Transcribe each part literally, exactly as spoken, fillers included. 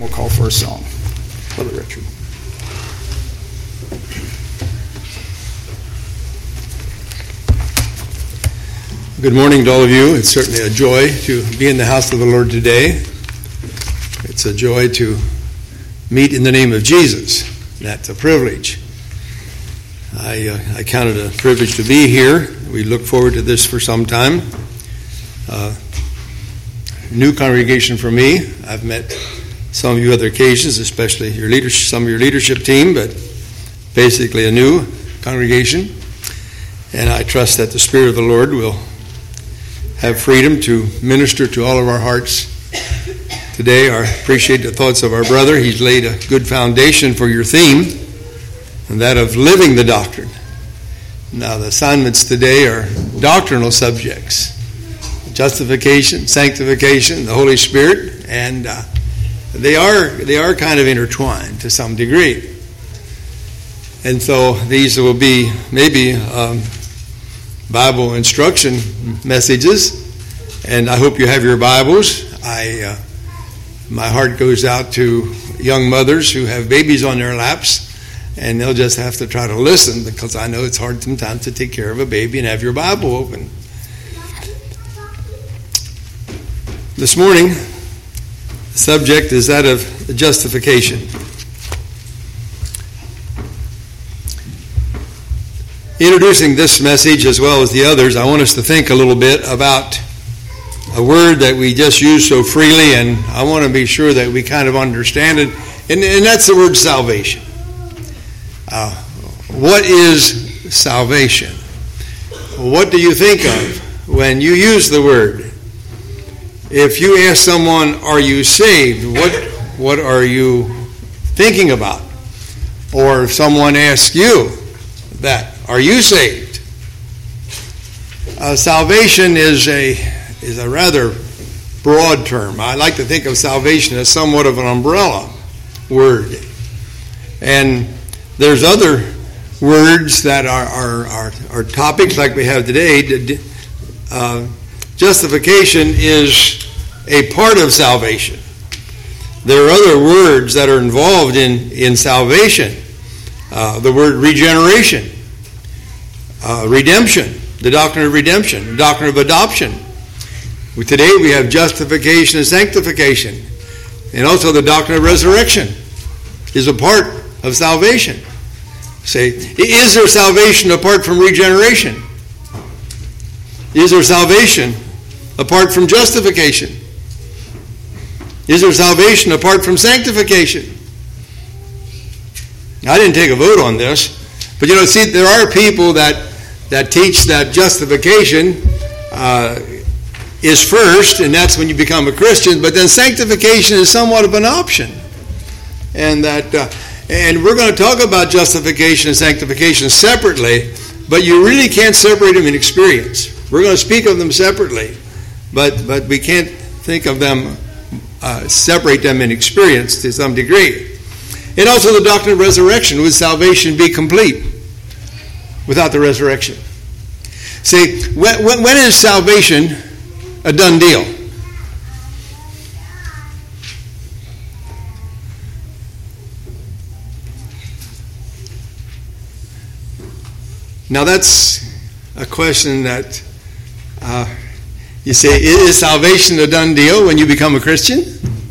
We'll call for a song. Brother Richard. Good morning to all of you. It's certainly a joy to be in the house of the Lord today. It's a joy to meet in the name of Jesus. That's a privilege. I, uh, I count it a privilege to be here. We look forward to this for some time. Uh, new congregation for me. I've met some of you other occasions, especially your leadership, some of your leadership team, but basically a new congregation. And I trust that the Spirit of the Lord will have freedom to minister to all of our hearts today. I appreciate the thoughts of our brother. He's laid a good foundation for your theme, and that of living the doctrine. Now, the assignments today are doctrinal subjects: justification, sanctification, the Holy Spirit, and uh, they are they are kind of intertwined to some degree. And so these will be maybe um, Bible instruction messages, and I hope you have your Bibles. I uh, my heart goes out to young mothers who have babies on their laps, and they'll just have to try to listen, because I know it's hard sometimes to take care of a baby and have your Bible open. This morning, the subject is that of justification. Introducing this message as well as the others, I want us to think a little bit about a word that we just use so freely, and I want to be sure that we kind of understand it, and, and that's the word salvation. Uh, what is salvation? What do you think of when you use the word? If you ask someone, are you saved? What what are you thinking about? Or if someone asks you that, are you saved? Uh, salvation is a is a rather broad term. I like to think of salvation as somewhat of an umbrella word. And there's other words that are are, are, are topics like we have today. Uh, Justification is a part of salvation. There are other words that are involved in, in salvation. Uh, the word regeneration, uh, redemption, the doctrine of redemption, the doctrine of adoption. Today we have justification and sanctification. And also the doctrine of resurrection is a part of salvation. Say, is there salvation apart from regeneration? Is there salvation apart from justification? Is there salvation apart from sanctification? I didn't take a vote on this, but you know, see, there are people that that teach that justification uh, is first, and that's when you become a Christian. But then sanctification is somewhat of an option, and that uh, and we're going to talk about justification and sanctification separately, but you really can't separate them in experience. We're going to speak of them separately, but but we can't think of them, uh, separate them in experience to some degree. And also the doctrine of resurrection. Would salvation be complete without the resurrection? See, when, when, when is salvation a done deal? Now that's a question that Uh, you say, is salvation a done deal when you become a Christian?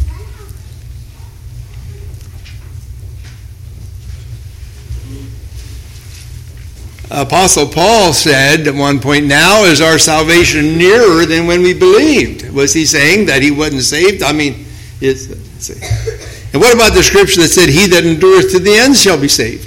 Apostle Paul said at one point, now is our salvation nearer than when we believed. Was he saying that he wasn't saved? I mean, it's, and what about the scripture that said, he that endureth to the end shall be saved?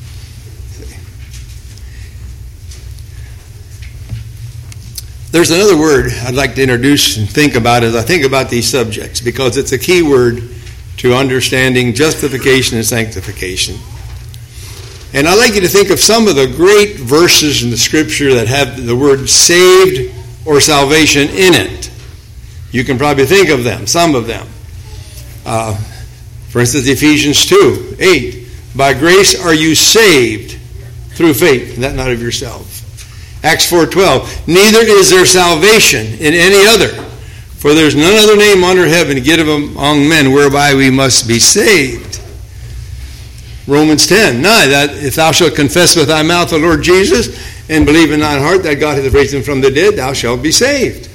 There's another word I'd like to introduce and think about as I think about these subjects, because it's a key word to understanding justification and sanctification. And I'd like you to think of some of the great verses in the Scripture that have the word saved or salvation in it. You can probably think of them, some of them. Uh, for instance, Ephesians two eight. By grace are you saved through faith, and that not of yourselves. Acts four twelve. Neither is there salvation in any other, For there's none other name under heaven given among men whereby we must be saved. Romans ten nine, that if thou shalt confess with thy mouth the Lord Jesus and believe in thine heart that God hath raised him from the dead, thou shalt be saved.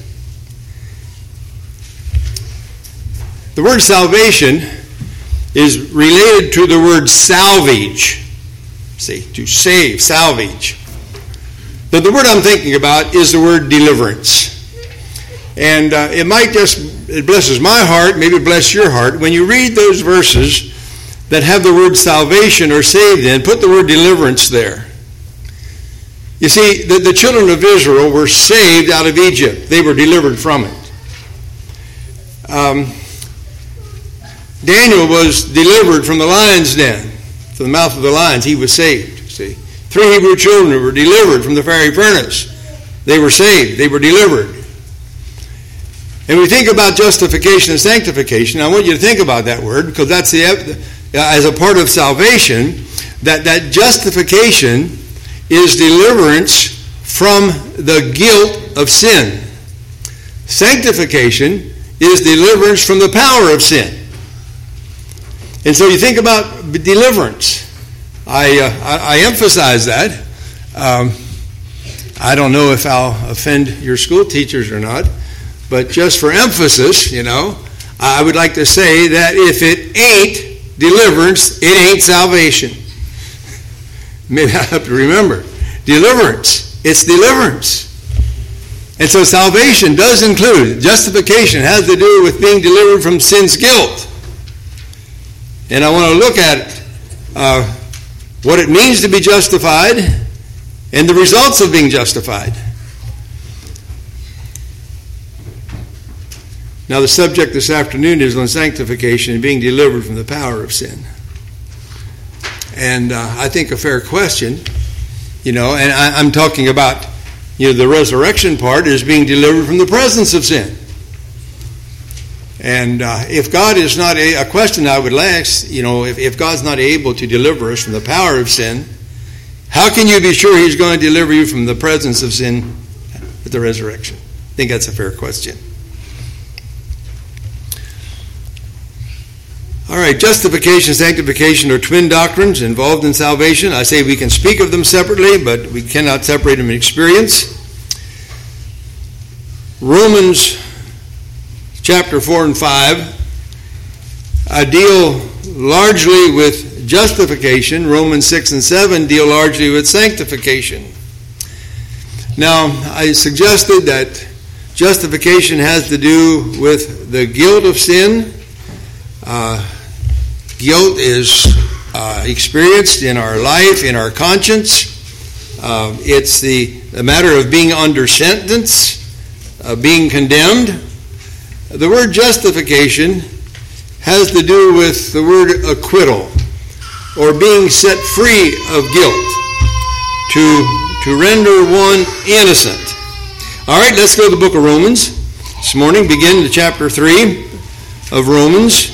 The word salvation is related to the word salvage. See, to save, salvage. But the word I'm thinking about is the word deliverance. And uh, it might just, it blesses my heart, maybe bless your heart. When you read those verses that have the word salvation or saved in, put the word deliverance there. You see, the, the children of Israel were saved out of Egypt. They were delivered from it. Um, Daniel was delivered from the lion's den, from the mouth of the lions. He was saved. See, three Hebrew children were delivered from the fiery furnace. They were saved. They were delivered. And we think about justification and sanctification. I want you to think about that word, because that's the as a part of salvation. That that justification is deliverance from the guilt of sin. Sanctification is deliverance from the power of sin. And so you think about deliverance. I, uh, I, I emphasize that. Um, I don't know if I'll offend your school teachers or not, but just for emphasis, you know, I would like to say that if it ain't deliverance, it ain't salvation. Maybe I have to remember. Deliverance. It's deliverance. And so salvation does include, justification has to do with being delivered from sin's guilt. And I want to look at uh, what it means to be justified and the results of being justified. Now, the subject this afternoon is on sanctification and being delivered from the power of sin. And uh, I think a fair question, you know, and I, I'm talking about, you know, the resurrection part is being delivered from the presence of sin. And uh, if God is not, a, a question I would ask, you know, if, if God's not able to deliver us from the power of sin, how can you be sure he's going to deliver you from the presence of sin at the resurrection? I think that's a fair question. All right, justification and sanctification are twin doctrines involved in salvation. I say we can speak of them separately, but we cannot separate them in experience. Romans chapter four and five uh, deal largely with justification. Romans six and seven deal largely with sanctification. Now, I suggested that justification has to do with the guilt of sin. Uh, guilt is uh, experienced in our life, in our conscience. Uh, it's the, the matter of being under sentence, uh, being condemned. The word justification has to do with the word acquittal, or being set free of guilt, to, to render one innocent. All right, let's go to the book of Romans this morning. Begin to chapter three of Romans.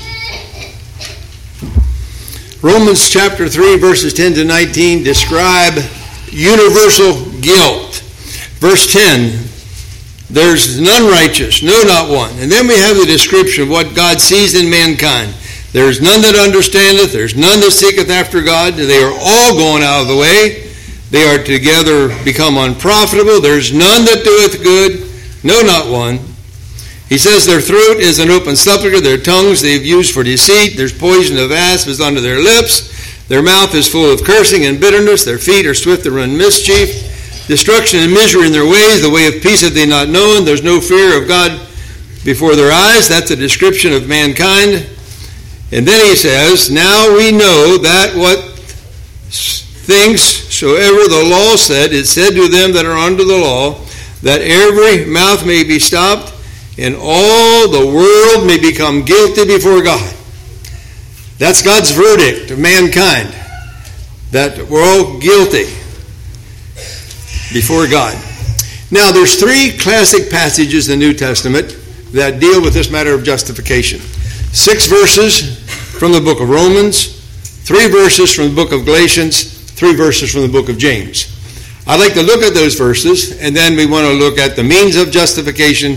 Romans chapter three, verses ten to nineteen describe universal guilt. Verse ten, there's none righteous, no, not one. And then we have the description of what God sees in mankind. There is none that understandeth, there's none that seeketh after God. They are all going out of the way. They are together become unprofitable. There's none that doeth good, no, not one. He says their throat is an open sepulchre, their tongues they've used for deceit. There's poison of asp is under their lips. Their mouth is full of cursing and bitterness. Their feet are swift to run mischief. Destruction and misery in their ways. The way of peace have they not known. There's no fear of God before their eyes. That's a description of mankind. And then he says, now we know that what things soever the law said, it said to them that are under the law, that every mouth may be stopped, and all the world may become guilty before God. That's God's verdict of mankind, that we're all guilty before God. Now, there's three classic passages in the New Testament that deal with this matter of justification. Six verses from the book of Romans, three verses from the book of Galatians, three verses from the book of James. I'd like to look at those verses, and then we want to look at the means of justification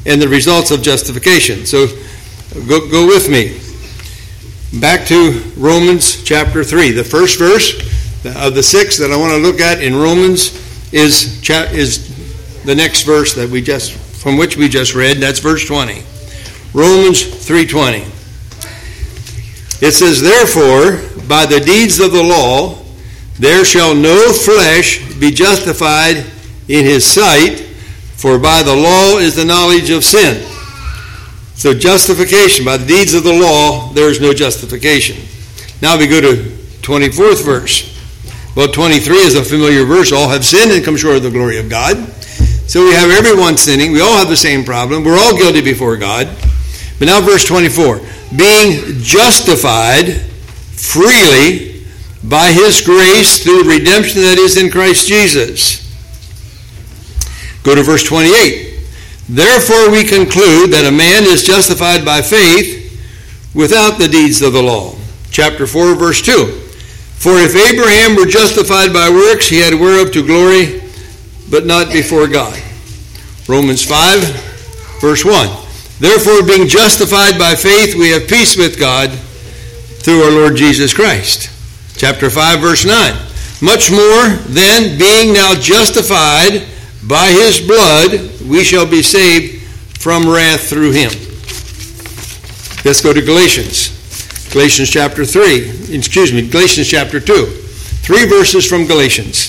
and the results of justification. So go, go with me. Back to Romans chapter three. The first verse of the six that I want to look at in Romans is is the next verse that we just from which we just read. That's verse twenty. Romans three twenty. It says, "Therefore, by the deeds of the law, there shall no flesh be justified in his sight, for by the law is the knowledge of sin." So justification, by the deeds of the law, there is no justification. Now we go to twenty-fourth verse. Well, twenty-three is a familiar verse. All have sinned and come short of the glory of God. So we have everyone sinning. We all have the same problem. We're all guilty before God. But now verse twenty-four. Being justified freely by his grace through redemption that is in Christ Jesus. Go to verse twenty-eight. Therefore we conclude that a man is justified by faith without the deeds of the law. Chapter four, verse two. For if Abraham were justified by works, he had whereof to glory, but not before God. Romans five, verse one. Therefore, being justified by faith, we have peace with God through our Lord Jesus Christ. Chapter five, verse nine. Much more, then, being now justified by his blood, we shall be saved from wrath through him. Let's go to Galatians. Galatians chapter three. Excuse me, Galatians chapter two. Three verses from Galatians.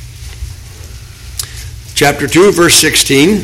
Chapter two, verse sixteen.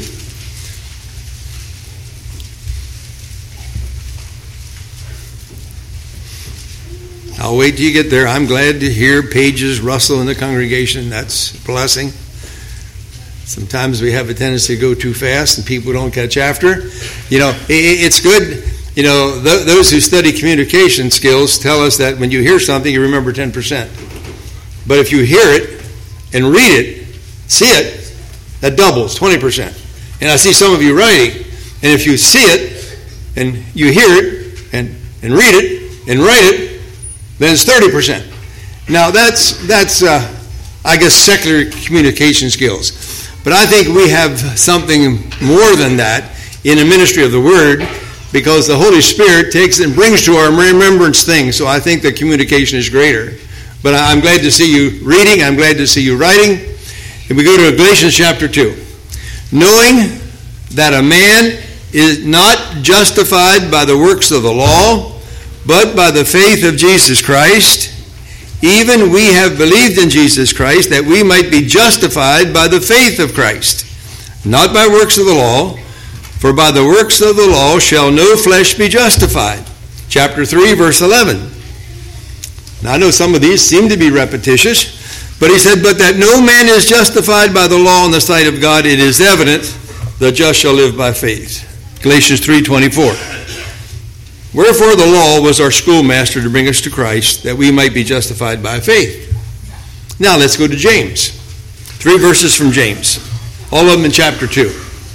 I'll wait till you get there. I'm glad to hear pages rustle in the congregation. That's a blessing. Sometimes we have a tendency to go too fast and people don't catch after. You know, it's good. You know, th- those who study communication skills tell us that when you hear something, you remember ten percent. But if you hear it and read it, see it, that doubles, twenty percent. And I see some of you writing, and if you see it and you hear it and, and read it and write it, then it's thirty percent. Now that's, that's uh, I guess, secular communication skills. But I think we have something more than that in the ministry of the Word, because the Holy Spirit takes and brings to our remembrance things. So I think the communication is greater. But I'm glad to see you reading. I'm glad to see you writing. And we go to Galatians chapter two. Knowing that a man is not justified by the works of the law, but by the faith of Jesus Christ, even we have believed in Jesus Christ, that we might be justified by the faith of Christ, not by works of the law, for by the works of the law shall no flesh be justified. Chapter three, verse eleven. Now I know some of these seem to be repetitious, but he said, but that no man is justified by the law in the sight of God, it is evident, the just shall live by faith. Galatians three twenty-four. Wherefore the law was our schoolmaster to bring us to Christ, that we might be justified by faith. Now let's go to James. Three verses from James. All of them in chapter two.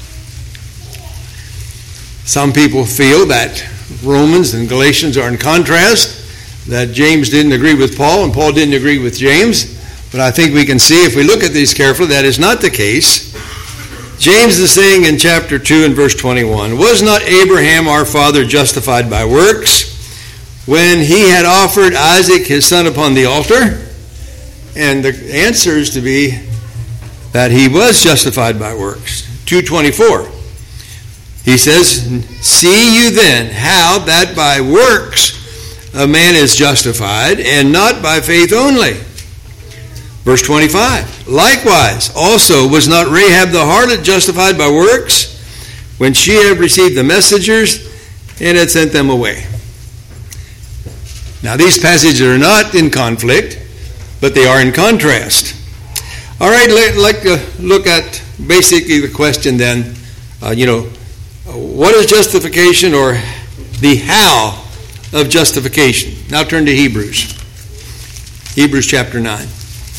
Some people feel that Romans and Galatians are in contrast, that James didn't agree with Paul and Paul didn't agree with James. But I think we can see, if we look at these carefully, that is not the case. James is saying in chapter two and verse twenty-one, was not Abraham our father justified by works when he had offered Isaac his son upon the altar? And the answer is to be that he was justified by works. two twenty-four. He says, see you then how that by works a man is justified, and not by faith only. Verse twenty-five, likewise also was not Rahab the harlot justified by works when she had received the messengers and had sent them away? Now these passages are not in conflict, but they are in contrast. All right, let's like, uh, look at basically the question then, uh, you know, what is justification, or the how of justification? Now turn to Hebrews. Hebrews chapter nine.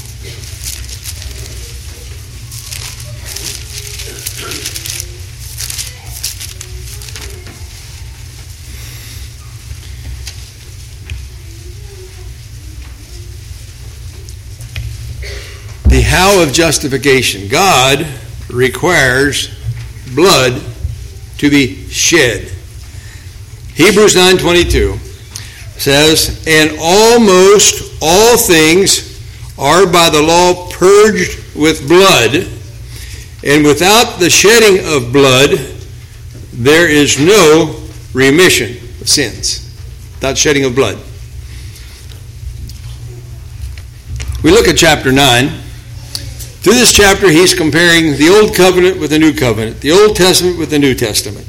The how of justification. God requires blood to be shed. Hebrews nine twenty-two says, and almost all things are by the law purged with blood, and without the shedding of blood there is no remission of sins. Without shedding of blood. We look at chapter nine. Through this chapter, he's comparing the Old Covenant with the New Covenant, the Old Testament with the New Testament.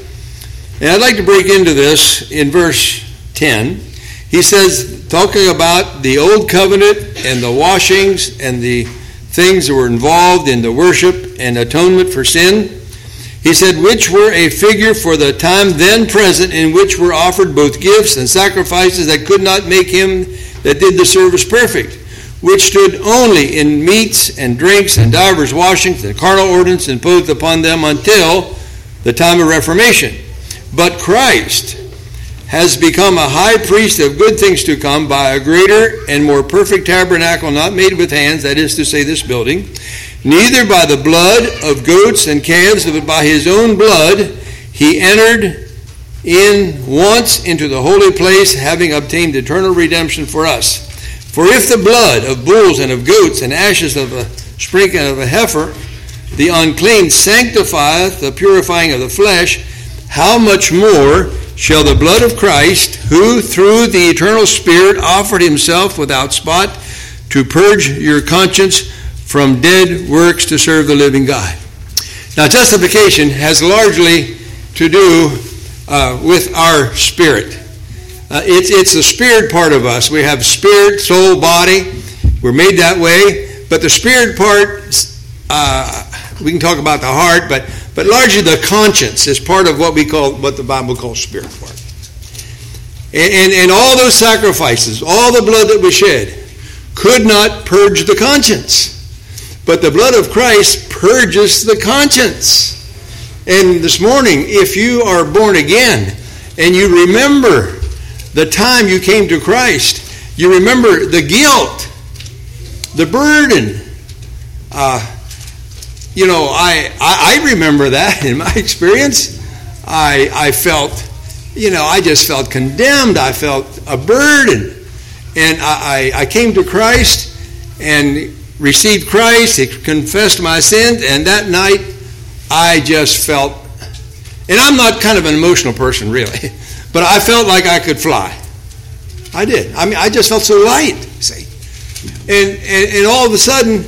And I'd like to break into this in verse ten. He says, talking about the Old Covenant and the washings and the things that were involved in the worship and atonement for sin, he said, which were a figure for the time then present, in which were offered both gifts and sacrifices that could not make him that did the service perfect, which stood only in meats and drinks and divers washings and carnal ordinance imposed upon them until the time of Reformation. But Christ has become a high priest of good things to come by a greater and more perfect tabernacle not made with hands, that is to say this building, neither by the blood of goats and calves, but by his own blood he entered in once into the holy place, having obtained eternal redemption for us. For if the blood of bulls and of goats and ashes of a sprinkling of a heifer, the unclean, sanctifieth the purifying of the flesh, how much more shall the blood of Christ, who through the eternal Spirit offered himself without spot to purge your conscience from dead works to serve the living God. Now, justification has largely to do uh, with our spirit. Uh, it's, it's the spirit part of us. We have spirit, soul, body. We're made that way. But the spirit part, uh, we can talk about the heart, but, but largely the conscience is part of what we call, what the Bible calls spirit part. And, and, and all those sacrifices, all the blood that was shed, could not purge the conscience. But the blood of Christ purges the conscience. And this morning, if you are born again and you remember the time you came to Christ, you remember the guilt, the burden. Uh, you know, I, I I remember that in my experience. I I felt, you know, I just felt condemned. I felt a burden. And I, I, I came to Christ and received Christ. He confessed my sins. And that night, I just felt, and I'm not kind of an emotional person, really, but I felt like I could fly. I did. I mean, I just felt so light, see. And, and, and all of a sudden,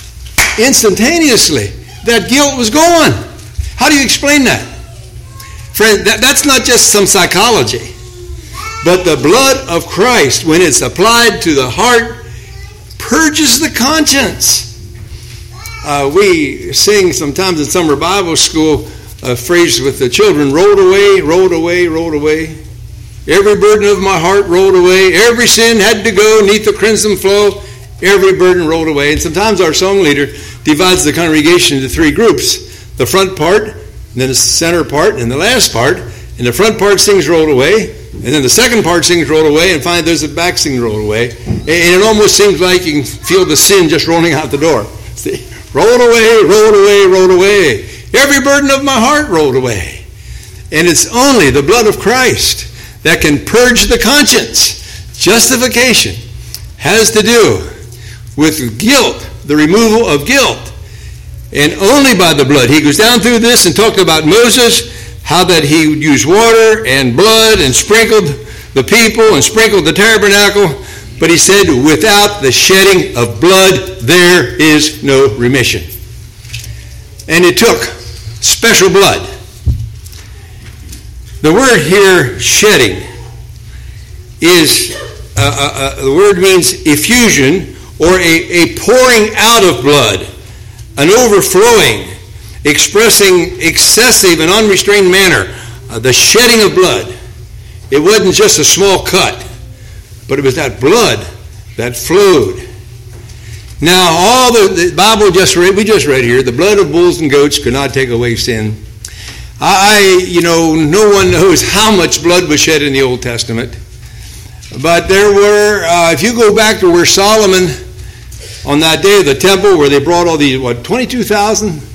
instantaneously, that guilt was gone. How do you explain that? Friend, that, that's not just some psychology. But the blood of Christ, when it's applied to the heart, purges the conscience. Uh, we sing sometimes in summer Bible school a phrase with the children, rolled away, rolled away, rolled away. Every burden of my heart rolled away. Every sin had to go neath the crimson flow. Every burden rolled away. And sometimes our song leader divides the congregation into three groups. The front part, and then the center part, and the last part. And the front part sings rolled away. And then the second part sings rolled away. And finally there's the back sings rolled away. And it almost seems like you can feel the sin just rolling out the door. See? Rolled away, rolled away, rolled away. Every burden of my heart rolled away. And it's only the blood of Christ that can purge the conscience. Justification has to do with guilt, the removal of guilt. And only by the blood. He goes down through this and talked about Moses, how that he would use water and blood and sprinkled the people and sprinkled the tabernacle. But he said, without the shedding of blood, there is no remission. And it took special blood. The word here, shedding, is, uh, uh, uh, the word means effusion, or a, a pouring out of blood, an overflowing, expressing excessive and unrestrained manner, uh, the shedding of blood. It wasn't just a small cut, but it was that blood that flowed. Now, all the, the Bible just read, we just read here, the blood of bulls and goats could not take away sin. I, you know, no one knows how much blood was shed in the Old Testament. But there were, uh, if you go back to where Solomon, on that day of the temple, where they brought all these, what, twenty-two thousand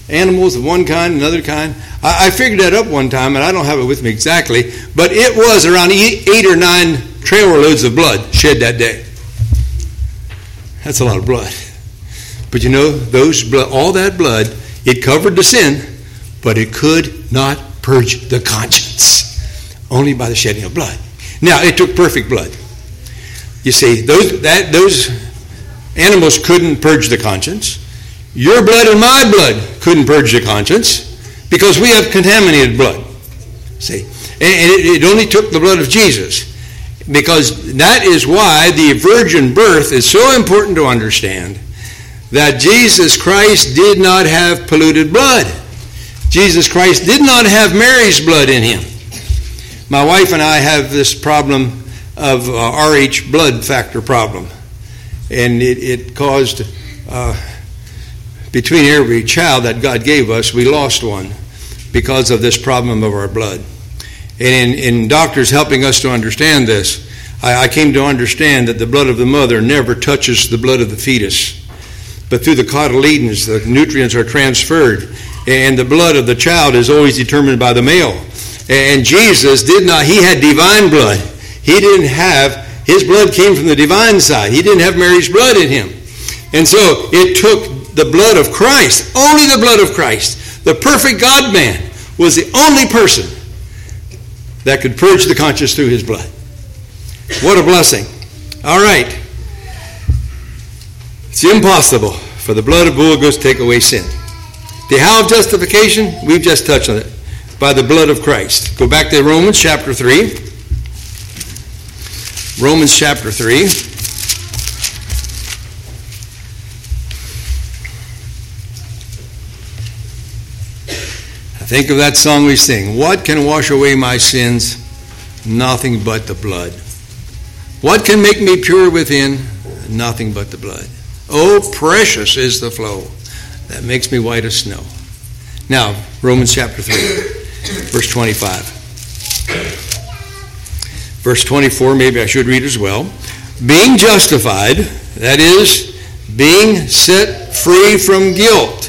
animals of one kind, another kind. I, I figured that up one time, and I don't have it with me exactly, but it was around eight, eight or nine trailer loads of blood shed that day. That's a lot of blood. But you know, those blood, all that blood, it covered the sin, but it could not purge the conscience. Only by the shedding of blood. Now, it took perfect blood. You see, those that those animals couldn't purge the conscience. Your blood and my blood couldn't purge the conscience because we have contaminated blood. See, and it, it only took the blood of Jesus, because that is why the virgin birth is so important to understand, that Jesus Christ did not have polluted blood. Jesus Christ did not have Mary's blood in him. My wife and I have this problem of uh, R H blood factor problem, and it, it caused uh, between every child that God gave us, we lost one because of this problem of our blood. And in, in doctors helping us to understand this, I, I came to understand that the blood of the mother never touches the blood of the fetus, but through the cotyledons, the nutrients are transferred, and the blood of the child is always determined by the male. And Jesus did not, he had divine blood. He didn't have, his blood came from the divine side. He didn't have Mary's blood in him. And so it took the blood of Christ, only the blood of Christ. The perfect God-man was the only person that could purge the conscience through his blood. What a blessing. All right. It's impossible for the blood of bull goats to take away sin. The how of justification, we've just touched on it. By the blood of Christ. Go back to Romans chapter three. Romans chapter three. I think of that song we sing. What can wash away my sins? Nothing but the blood. What can make me pure within? Nothing but the blood. Oh, precious is the flow that makes me white as snow. Now, Romans chapter three. Verse twenty-five. Verse twenty-four, maybe I should read as well. Being justified, that is, being set free from guilt.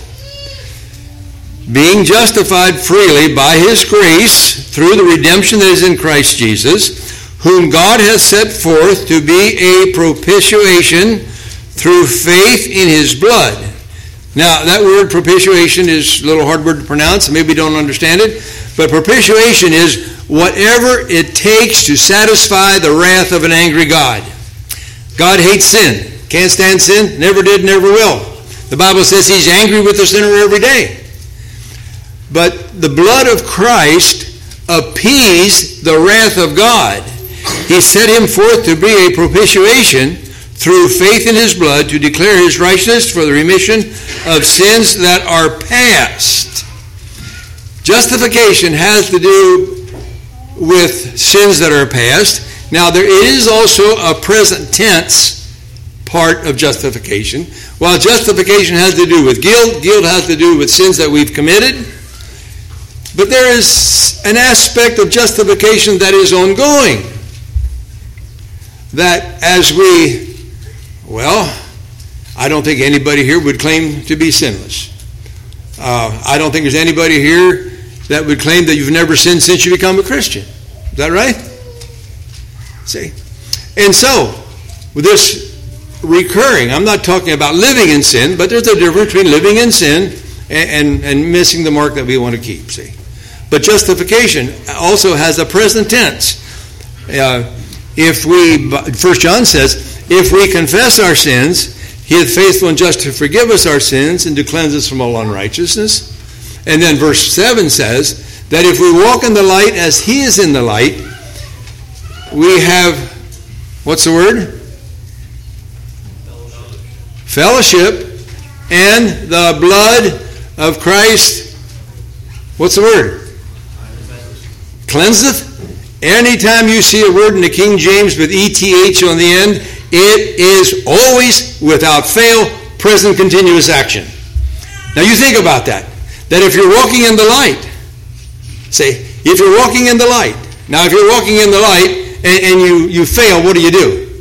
Being justified freely by his grace through the redemption that is in Christ Jesus, whom God has set forth to be a propitiation through faith in his blood. Now, that word propitiation is a little hard word to pronounce, maybe you don't understand it, but propitiation is whatever it takes to satisfy the wrath of an angry God. God hates sin, can't stand sin, never did, never will. The Bible says he's angry with the sinner every day. But the blood of Christ appeased the wrath of God. He set him forth to be a propitiation through faith in his blood to declare his righteousness for the remission of sins that are past. Justification has to do with sins that are past. Now, there is also a present tense part of justification. While justification has to do with guilt, guilt has to do with sins that we've committed. But there is an aspect of justification that is ongoing. That as we Well, I don't think anybody here would claim to be sinless. Uh, I don't think there's anybody here that would claim that you've never sinned since you become a Christian. Is that right? See? And so, with this recurring, I'm not talking about living in sin, but there's a difference between living in sin and, and, and missing the mark that we want to keep, see? But justification also has a present tense. Uh, if we, First John says, if we confess our sins, he is faithful and just to forgive us our sins and to cleanse us from all unrighteousness. And then verse seven says that if we walk in the light as he is in the light, we have, what's the word? Fellowship. And the blood of Christ, what's the word? Cleanseth. Anytime you see a word in the King James with E T H on the end, it is always, without fail, present continuous action. Now you think about that. That if you're walking in the light, say, if you're walking in the light, now if you're walking in the light and, and you, you fail, what do you do?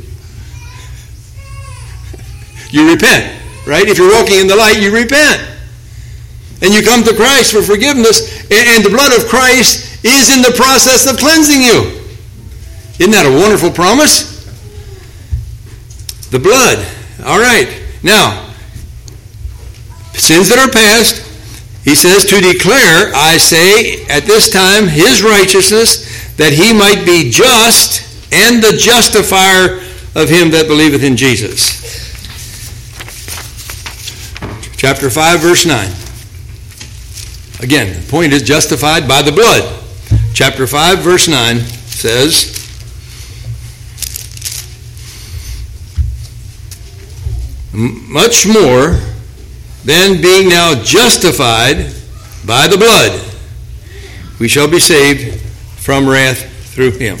You repent, right? If you're walking in the light, you repent. And you come to Christ for forgiveness, and the blood of Christ is in the process of cleansing you. Isn't that a wonderful promise? The blood. All right. Now, sins that are past, he says, to declare, I say, at this time, his righteousness, that he might be just and the justifier of him that believeth in Jesus. Chapter five, verse nine. Again, the point is justified by the blood. Chapter five, verse nine says, much more than being now justified by the blood, we shall be saved from wrath through him.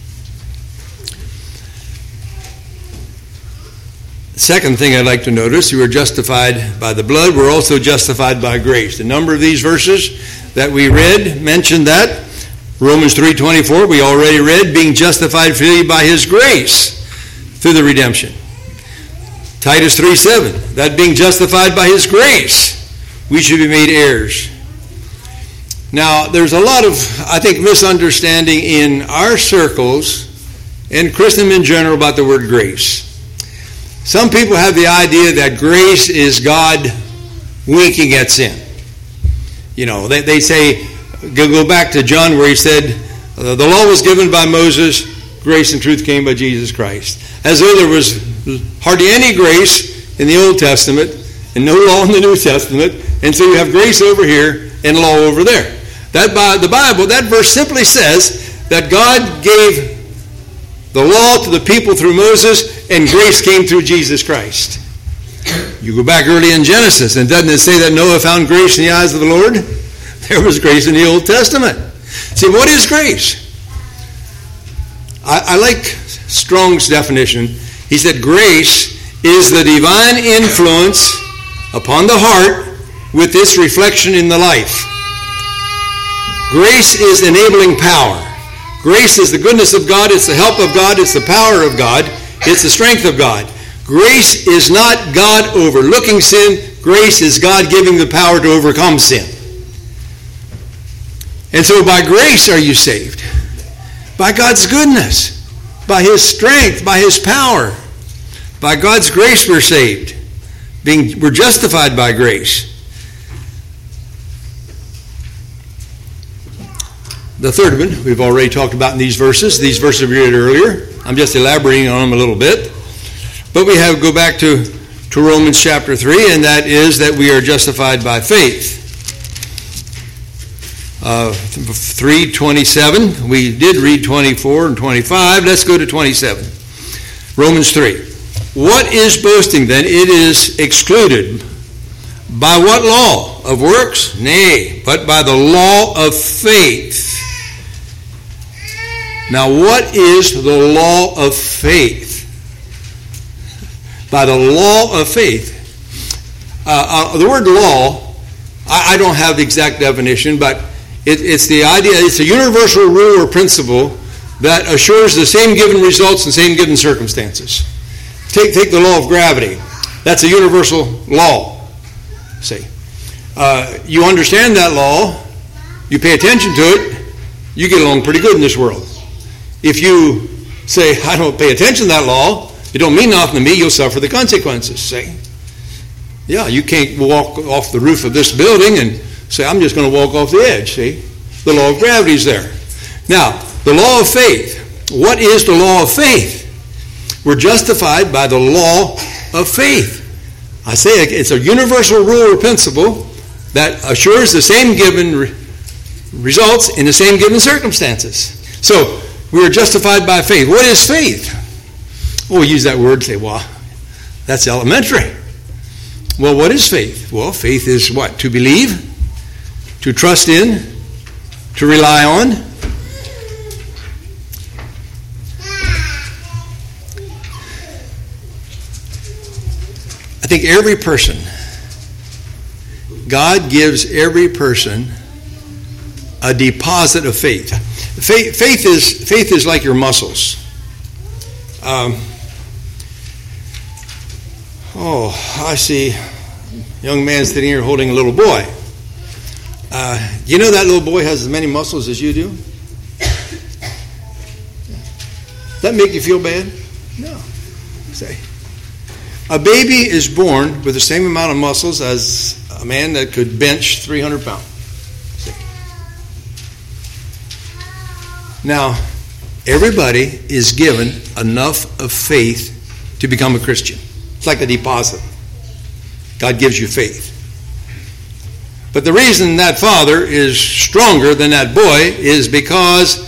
The second thing I'd like to notice, we were justified by the blood, we're also justified by grace. The number of these verses that we read mentioned that. Romans three twenty-four, we already read, being justified freely by his grace through the redemption. Titus three seven, that being justified by his grace, we should be made heirs. Now, there's a lot of, I think, misunderstanding in our circles and Christendom in general about the word grace. Some people have the idea that grace is God winking at sin. You know, they, they say, go, go back to John where he said, the law was given by Moses, grace and truth came by Jesus Christ. As though there was hardly any grace in the Old Testament and no law in the New Testament, and so you have grace over here and law over there. That by the Bible, that verse simply says that God gave the law to the people through Moses, and grace came through Jesus Christ. You go back early in Genesis, and doesn't it say that Noah found grace in the eyes of the Lord? There was grace in the Old Testament. See, what is grace? I, I like Strong's definition. He said grace is the divine influence upon the heart with its reflection in the life. Grace is enabling power. Grace is the goodness of God, it's the help of God, it's the power of God, it's the strength of God. Grace is not God overlooking sin, grace is God giving the power to overcome sin. And so by grace are you saved. By God's goodness, by his strength, by his power. By God's grace we're saved. Being, we're justified by grace. The third one we've already talked about in these verses. These verses we read earlier. I'm just elaborating on them a little bit. But we have go back to, to Romans chapter three, and that is that we are justified by faith. Uh, three twenty-seven. We did read twenty-four and twenty-five. Let's go to twenty-seven. Romans three. What is boasting then? It is excluded. By what law? Of works? Nay, but by the law of faith. Now, what is the law of faith? By the law of faith. Uh, uh, the word law, I, I don't have the exact definition, but it, it's the idea, it's a universal rule or principle that assures the same given results in same given circumstances. Take, take the law of gravity. That's a universal law. See, uh, you understand that law, you pay attention to it, you get along pretty good in this world. If you say, I don't pay attention to that law, it don't mean nothing to me, you'll suffer the consequences. See? Yeah, you can't walk off the roof of this building and say, I'm just going to walk off the edge. See? The law of gravity is there. Now, the law of faith. What is the law of faith? We're justified by the law of faith. I say it's a universal rule or principle that assures the same given re- results in the same given circumstances. So, we are justified by faith. What is faith? Well, we use that word and say, well, that's elementary. Well, what is faith? Well, faith is what? To believe, to trust in, to rely on. I think every person, God gives every person a deposit of faith. Faith, faith is faith is like your muscles. Um, oh, I see a young man sitting here holding a little boy. Uh, you know that little boy has as many muscles as you do? Does that make you feel bad? No. Say, a baby is born with the same amount of muscles as a man that could bench three hundred pounds. See? Now, everybody is given enough of faith to become a Christian. It's like a deposit. God gives you faith. But the reason that father is stronger than that boy is because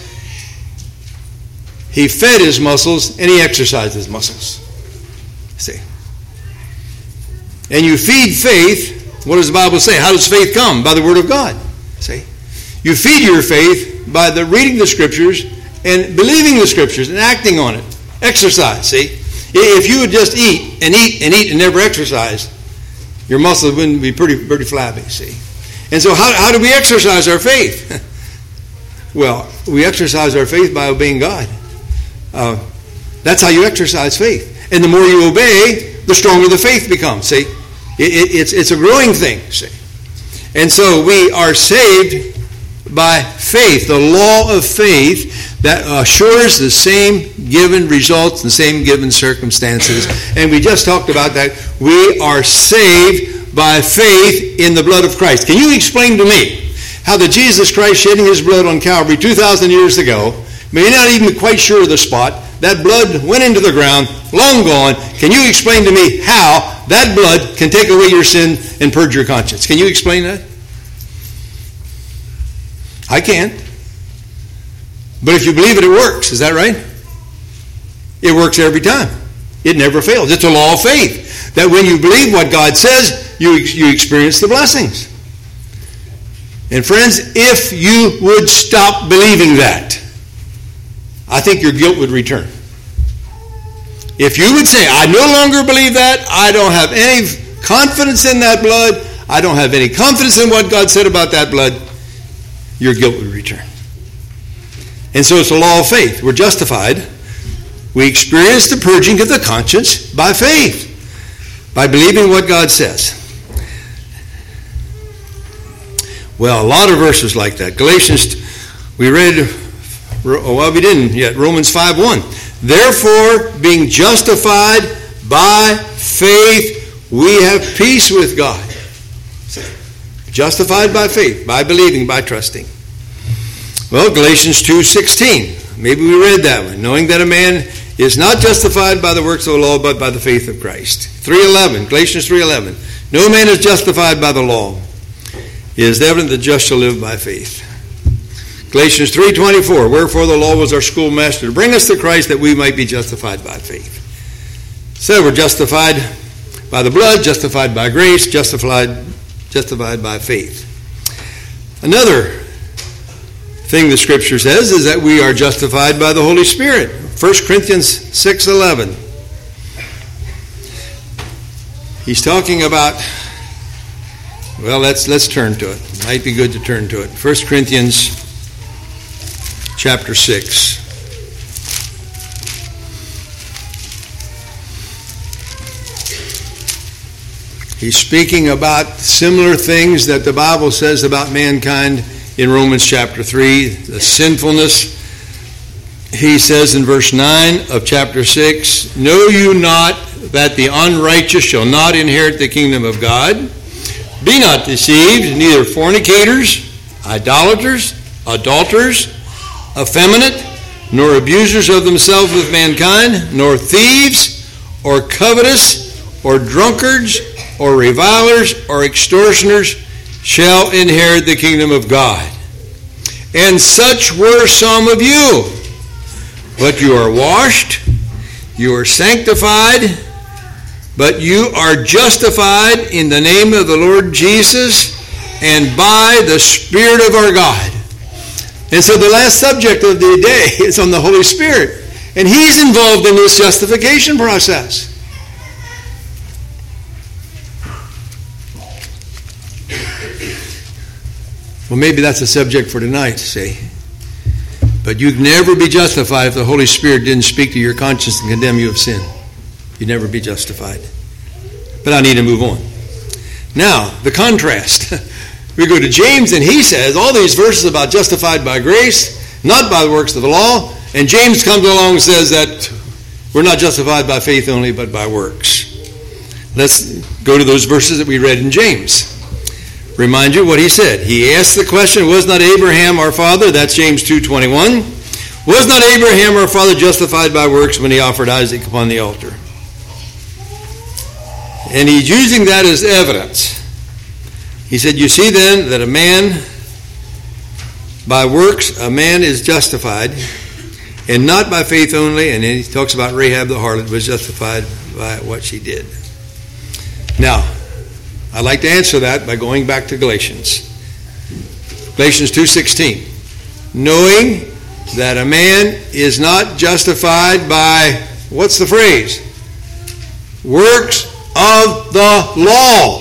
he fed his muscles and he exercised his muscles. See? And you feed faith. What does the Bible say? How does faith come? By the Word of God. See? You feed your faith by the reading the Scriptures and believing the Scriptures and acting on it. Exercise, see? If you would just eat and eat and eat and never exercise, your muscles wouldn't be pretty pretty flabby, see? And so how, how do we exercise our faith? Well, we exercise our faith by obeying God. Uh, that's how you exercise faith. And the more you obey, the stronger the faith becomes, see? It, it, it's, it's a growing thing, see? And so we are saved by faith, the law of faith that assures the same given results, the same given circumstances. And we just talked about that. We are saved by faith in the blood of Christ. Can you explain to me how the Jesus Christ shedding his blood on Calvary two thousand years ago, maybe not even quite sure of the spot, that blood went into the ground, long gone. Can you explain to me how that blood can take away your sin and purge your conscience? Can you explain that? I can't. But if you believe it, it works. Is that right? It works every time. It never fails. It's a law of faith that when you believe what God says, you, you experience the blessings. And friends, if you would stop believing that, I think your guilt would return. If you would say, I no longer believe that, I don't have any confidence in that blood, I don't have any confidence in what God said about that blood, your guilt would return. And so it's a law of faith. We're justified. We experience the purging of the conscience by faith, by believing what God says. Well, a lot of verses like that. Galatians, we read, well, we didn't yet, Romans five one. Therefore, being justified by faith, we have peace with God. Justified by faith, by believing, by trusting. Well, Galatians two sixteen. Maybe we read that one. Knowing that a man is not justified by the works of the law, but by the faith of Christ. three eleven. Galatians three eleven. No man is justified by the law. It is evident that the just shall live by faith. Galatians three twenty-four. Wherefore the law was our schoolmaster to bring us to Christ that we might be justified by faith. So we're justified by the blood, justified by grace, justified, justified by faith. Another thing the Scripture says is that we are justified by the Holy Spirit. First Corinthians six eleven. He's talking about, well, let's let's turn to it. It might be good to turn to it. First Corinthians chapter six. He's speaking about similar things that the Bible says about mankind in Romans chapter three, the sinfulness. He says in verse nine of chapter six, know you not that the unrighteous shall not inherit the kingdom of God? Be not deceived, neither fornicators, idolaters, adulterers, effeminate, nor abusers of themselves with mankind, nor thieves, or covetous, or drunkards, or revilers, or extortioners shall inherit the kingdom of God. And such were some of you. But you are washed, you are sanctified, but you are justified in the name of the Lord Jesus and by the Spirit of our God. And so the last subject of the day is on the Holy Spirit. And He's involved in this justification process. Well, maybe that's a subject for tonight, see. But you'd never be justified if the Holy Spirit didn't speak to your conscience and condemn you of sin. You'd never be justified. But I need to move on. Now, the contrast. we go to James, and he says all these verses about justified by grace, not by the works of the law, and James comes along and says that we're not justified by faith only, but by works. Let's go to those verses that we read in James. Remind you what he said. He asked the question, was not Abraham our father? That's James two twenty-one. Was not Abraham our father justified by works when he offered Isaac upon the altar? And he's using that as evidence. He said, you see then that a man, by works, a man is justified, and not by faith only. And then he talks about Rahab the harlot was justified by what she did. Now, I'd like to answer that by going back to Galatians. Galatians two sixteen. Knowing that a man is not justified by, what's the phrase? Works of the law.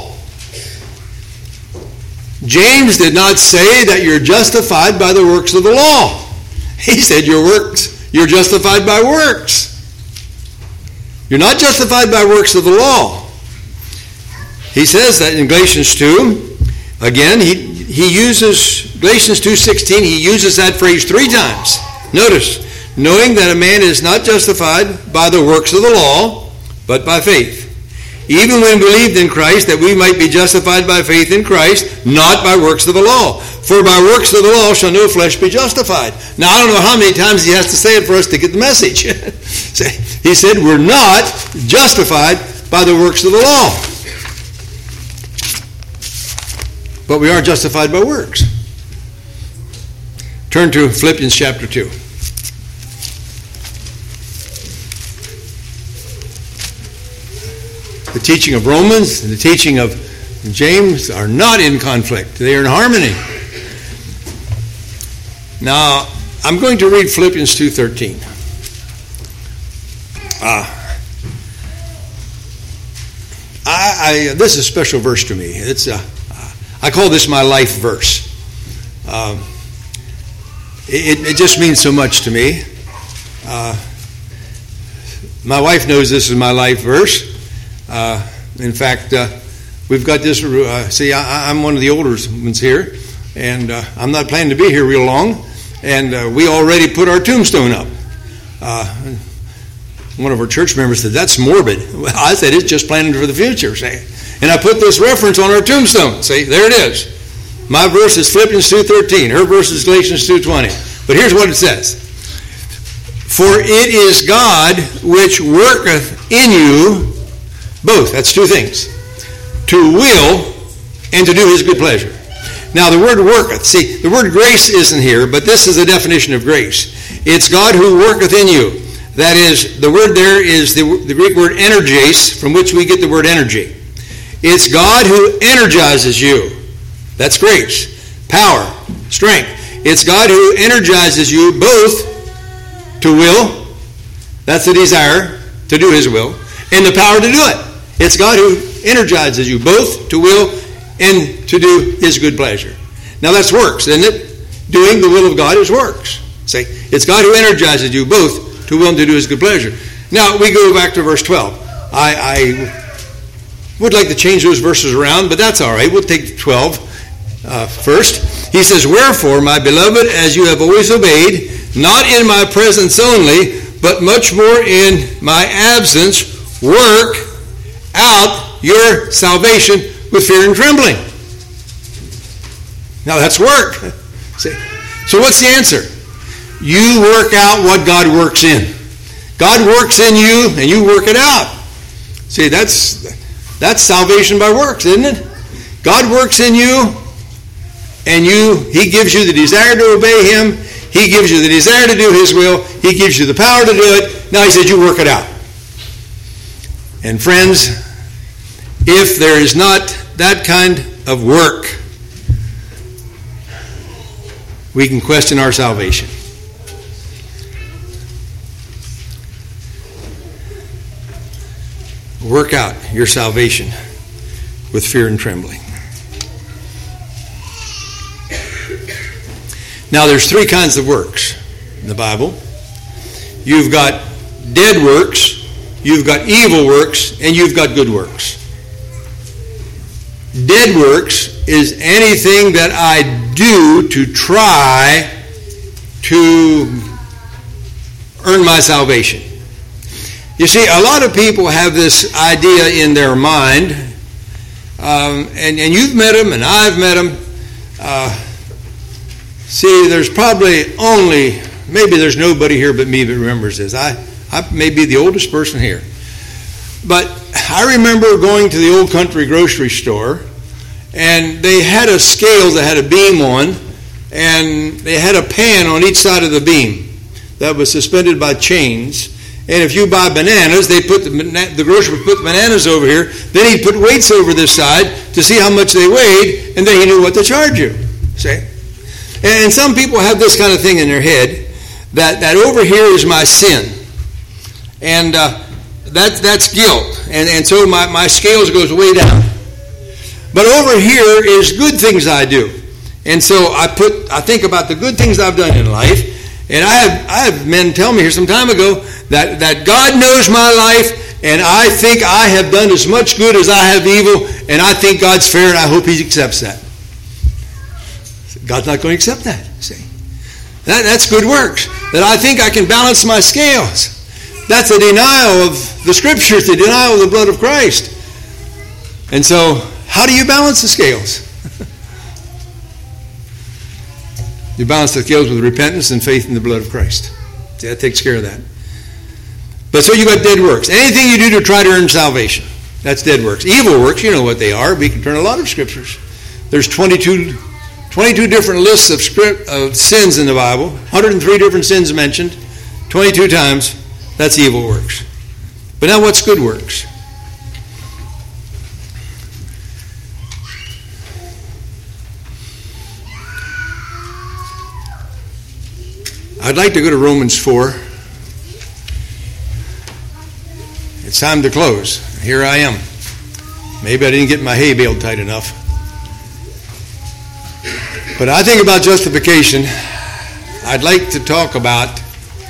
James did not say that you're justified by the works of the law. He said your works, you're justified by works. You're not justified by works of the law. He says that in Galatians two. Again, he, he uses, Galatians two sixteen, he uses that phrase three times. Notice, knowing that a man is not justified by the works of the law, but by faith. Even when believed in Christ, that we might be justified by faith in Christ, not by works of the law. For by works of the law shall no flesh be justified. Now, I don't know how many times he has to say it for us to get the message. He said, we're not justified by the works of the law. But we are justified by works. Turn to Philippians chapter two. The teaching of Romans and the teaching of James are not in conflict. They are in harmony. Now, I'm going to read Philippians two thirteen. Uh, I, I, this is a special verse to me. It's a, I call this my life verse. Um, it, it just means so much to me. Uh, my wife knows this is my life verse. Uh, in fact, uh, we've got this, uh, see, I, I'm one of the older ones here, and uh, I'm not planning to be here real long, and uh, we already put our tombstone up. Uh, one of our church members said, that's morbid. Well, I said, it's just planning for the future, see. And I put this reference on our tombstone. See, there it is. My verse is Philippians two thirteen. Her verse is Galatians two twenty. But here's what it says. For it is God which worketh in you both, that's two things, to will and to do his good pleasure. Now the word worketh, see, the word grace isn't here, but this is a definition of grace. It's God who worketh in you. That is, the word there is the, the Greek word energes, from which we get the word energy. It's God who energizes you. That's grace, power, strength. It's God who energizes you both to will, that's the desire, to do his will, and the power to do it. It's God who energizes you both to will and to do his good pleasure. Now that's works, isn't it? Doing the will of God is works. See, it's God who energizes you both to will and to do his good pleasure. Now we go back to verse twelve. I, I would like to change those verses around, but that's all right. We'll take twelve uh, first. He says, wherefore, my beloved, as you have always obeyed, not in my presence only, but much more in my absence, work out your salvation with fear and trembling. Now that's work. See? So what's the answer? You work out what God works in. God works in you and you work it out. See, that's that's salvation by works, isn't it? God works in you and you he gives you the desire to obey him. He gives you the desire to do his will. He gives you the power to do it. Now he said you work it out. And friends, if there is not that kind of work, we can question our salvation. Work out your salvation with fear and trembling. Now there's three kinds of works in the Bible. You've got dead works, you've got evil works, and you've got good works. Dead works is anything that I do to try to earn my salvation. You see, a lot of people have this idea in their mind, um, and, and you've met them, and I've met them. Uh, see, there's probably only, maybe there's nobody here but me that remembers this. I, I may be the oldest person here. But I remember going to the old country grocery store, and they had a scale that had a beam on, and they had a pan on each side of the beam that was suspended by chains. And if you buy bananas, they put the, the grocer would put the bananas over here. Then he'd put weights over this side to see how much they weighed, and then he knew what to charge you. See? And some people have this kind of thing in their head, that, that over here is my sin. And uh, that, that's guilt. And, and so my, my scales goes way down. But over here is good things I do. And so I put I think about the good things I've done in life. And I have I have men tell me here some time ago that, that God knows my life, and I think I have done as much good as I have evil, and I think God's fair, and I hope He accepts that. God's not going to accept that. See, that, that's good works. That I think I can balance my scales. That's a denial of the Scriptures, the denial of the blood of Christ. And so, how do you balance the scales? You balance the scales with repentance and faith in the blood of Christ. See, that takes care of that. But so you got dead works. Anything you do to try to earn salvation, that's dead works. Evil works, you know what they are. We can turn a lot of scriptures. There's twenty-two, twenty-two different lists of script of sins in the Bible. one hundred three different sins mentioned. twenty-two times. That's evil works. But now what's good works? I'd like to go to Romans four. It's time to close. Here I am. Maybe I didn't get my hay baled tight enough. But I think about justification. I'd like to talk about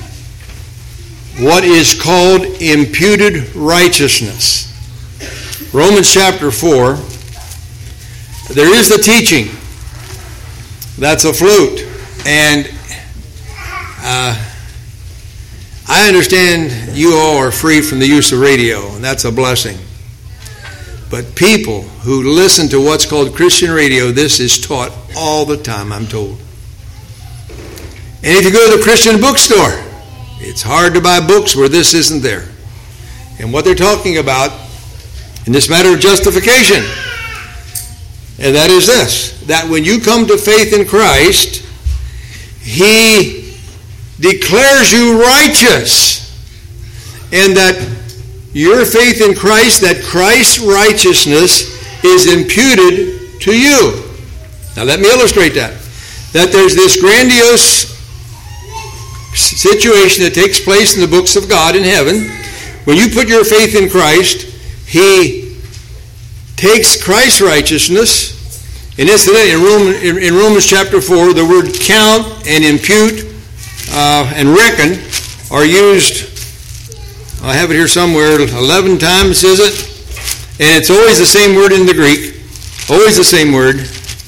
what is called imputed righteousness. Romans chapter four. There is the teaching that's afloat. And Uh, I understand you all are free from the use of radio, and that's a blessing. But people who listen to what's called Christian radio, this is taught all the time, I'm told. And if you go to the Christian bookstore, it's hard to buy books where this isn't there. And what they're talking about in this matter of justification, and that is this, that when you come to faith in Christ, He declares you righteous, and that your faith in Christ, that Christ's righteousness is imputed to you. Now let me illustrate that. That there's this grandiose situation that takes place in the books of God in heaven. When you put your faith in Christ, He takes Christ's righteousness, and incidentally, in, Roman, in, in Romans chapter four, the word count and impute Uh, and reckon are used, I have it here somewhere, eleven times, is it? And it's always the same word in the Greek. Always the same word.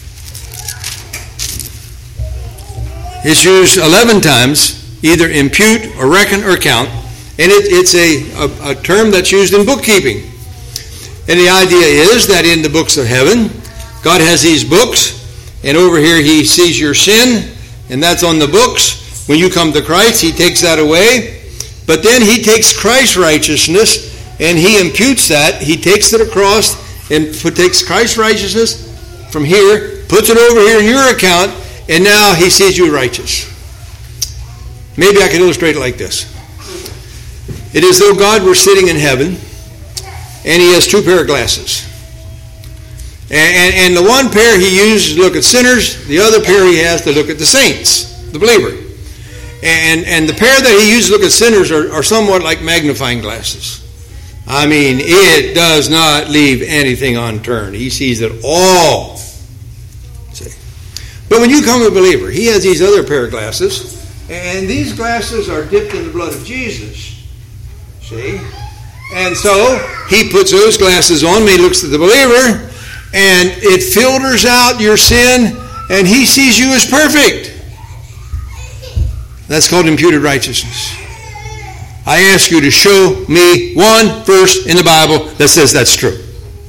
It's used eleven times, either impute or reckon or count. And it, it's a, a, a term that's used in bookkeeping. And the idea is that in the books of heaven, God has these books, and over here He sees your sin, and that's on the books. When you come to Christ, He takes that away. But then He takes Christ's righteousness and He imputes that. He takes it across and put, takes Christ's righteousness from here, puts it over here in your account, and now He sees you righteous. Maybe I can illustrate it like this. It is as though God were sitting in heaven, and He has two pair of glasses. And, and, and the one pair He uses to look at sinners, the other pair He has to look at the saints, the believer. And and the pair that He uses to look at sinners are, are somewhat like magnifying glasses. I mean, it does not leave anything unturned. He sees it all. See? But when you come a believer, He has these other pair of glasses, and these glasses are dipped in the blood of Jesus. See? And so He puts those glasses on, He looks at the believer, and it filters out your sin, and he sees you as perfect. That's called imputed righteousness. I ask you to show me one verse in the Bible that says that's true.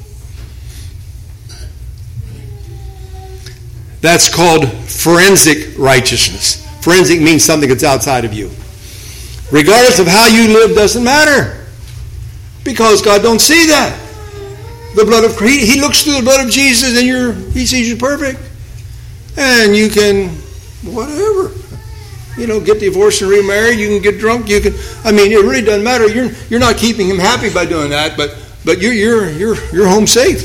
That's called forensic righteousness. Forensic means something that's outside of you. Regardless of how you live, doesn't matter, because God don't see that. The blood of he, he looks through the blood of Jesus, and you're he sees you perfect, and you can whatever, you know, get divorced and remarried. You can get drunk. You can. I mean, it really doesn't matter. You're you're not keeping him happy by doing that, but but you're you're you're you're home safe.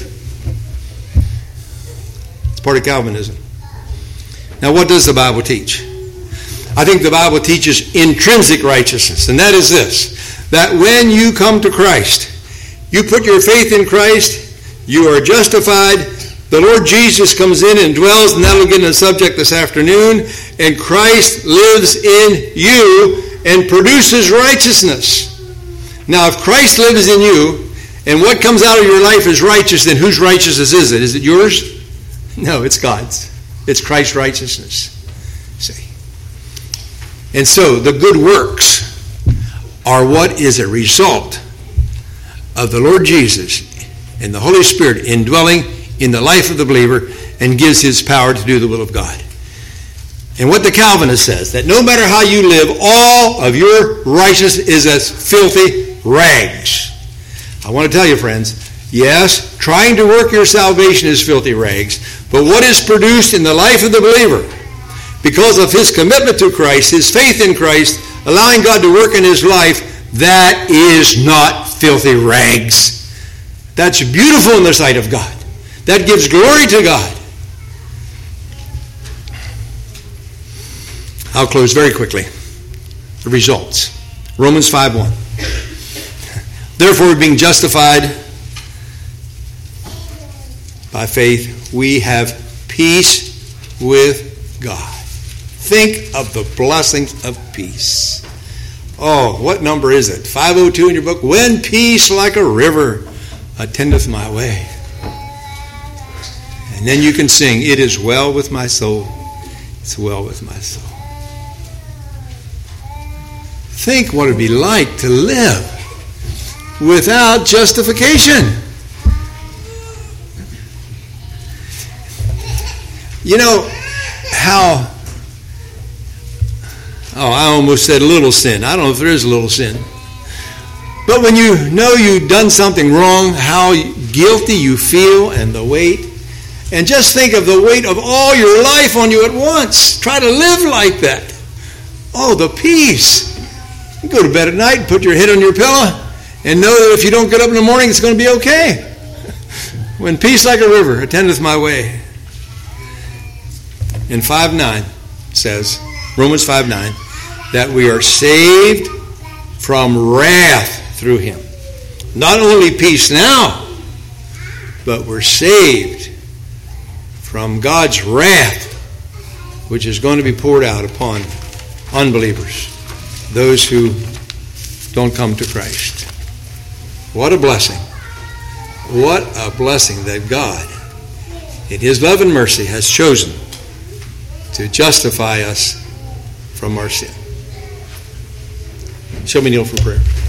It's part of Calvinism. Now, what does the Bible teach? I think the Bible teaches intrinsic righteousness, and that is this, that when you come to Christ, you put your faith in Christ, you are justified, the Lord Jesus comes in and dwells, and that'll get into the subject this afternoon, and Christ lives in you and produces righteousness. Now, if Christ lives in you, and what comes out of your life is righteous, then whose righteousness is it? Is it yours? No, it's God's. It's Christ's righteousness. See? And so the good works are what is a result of the Lord Jesus and the Holy Spirit indwelling in the life of the believer and gives his power to do the will of God. And what the Calvinist says, that no matter how you live, all of your righteousness is as filthy rags. I want to tell you, friends, yes, trying to work your salvation is filthy rags, but what is produced in the life of the believer because of his commitment to Christ, his faith in Christ, allowing God to work in his life, that is not filthy rags. That's beautiful in the sight of God. That gives glory to God. I'll close very quickly. The results. Romans five one. Therefore, being justified by faith, we have peace with God. Think of the blessings of peace. Oh, what number is it? five oh two in your book. When peace like a river attendeth my way. And then you can sing, it is well with my soul. It's well with my soul. Think what it would be like to live without justification. You know how, oh, I almost said little sin. I don't know if there is a little sin. But when you know you've done something wrong, how guilty you feel and the weight. And just think of the weight of all your life on you at once. Try to live like that. Oh, the peace. You go to bed at night and put your head on your pillow and know that if you don't get up in the morning, it's going to be okay. When peace like a river attendeth my way. In five nine says, Romans five nine, that we are saved from wrath through him. Not only peace now, but we're saved from God's wrath, which is going to be poured out upon unbelievers, those who don't come to Christ. What a blessing. What a blessing that God, in his love and mercy, has chosen to justify us from our sin. Shall we kneel for prayer?